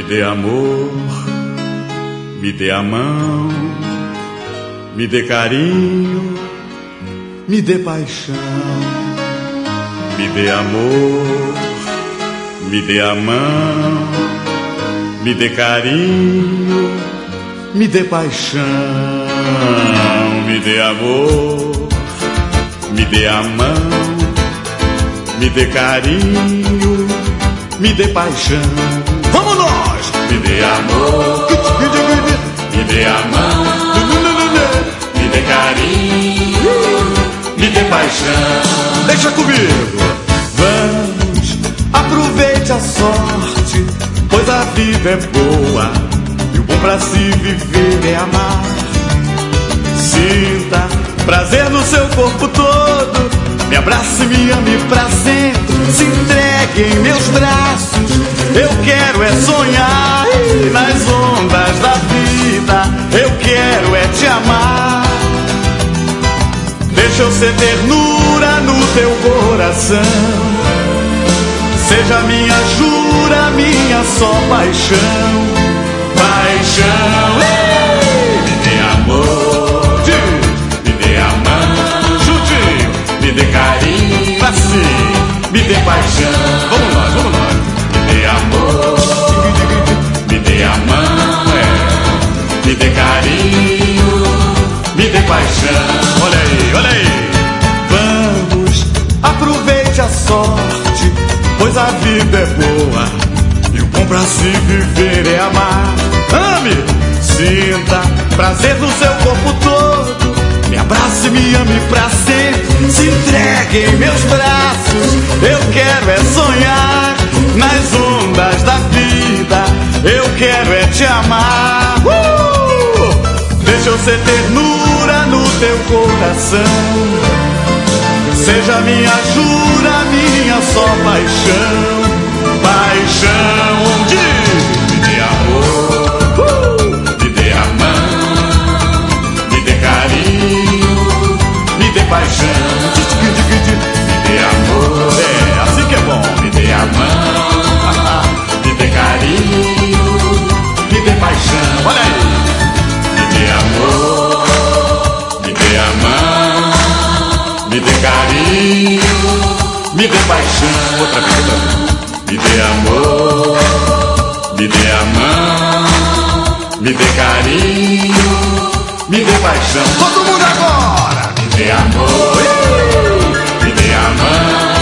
dê amor, me dê a mão, me dê carinho, me dê paixão. Me dê amor, me dê a mão, me dê carinho, me dê paixão. Me dê amor, me dê a mão, me dê carinho, me dê paixão. Vamos nós! Me dê amor, me dê a mão, me dê carinho, me dê paixão. Deixa comigo! Vamos, aproveite a sorte, pois a vida é boa e o bom pra se viver é amar. Sinta prazer no seu corpo todo, me abrace, me ame pra sempre, se entregue em meus braços. Eu quero é sonhar nas ondas da vida, eu quero é te amar. Deixa eu ser ternura no teu coração, seja minha jura, minha só paixão. Paixão, me dê amor, me dê a mão, juntinho, me dê carinho, assim, me dê paixão. Vamos nós, me dê amor, me dê a mão, me dê carinho, me dê paixão. Olha aí, vamos, aproveite a sorte, pois a vida é boa e o bom pra se viver é amar. Ame, sinta prazer no seu corpo todo, me abrace, me ame pra sempre, se entregue em meus braços. Eu quero é sonhar nas ondas da vida, eu quero é te amar. Deixa eu ser ternura no teu coração, seja minha jura, minha só paixão. Paixão, me dê amor, me dê a mão, me dê carinho, me dê paixão. Me dê amor, é assim que é bom. Me dê a mão, me dê carinho, me dê paixão. Olha aí. Me dê amor, me dê a mão, me dê carinho, me dê paixão. Outra vez. Me dê amor, me dê a mão, me dê carinho, me dê paixão. Todo mundo agora! Me dê amor, me dê a mão,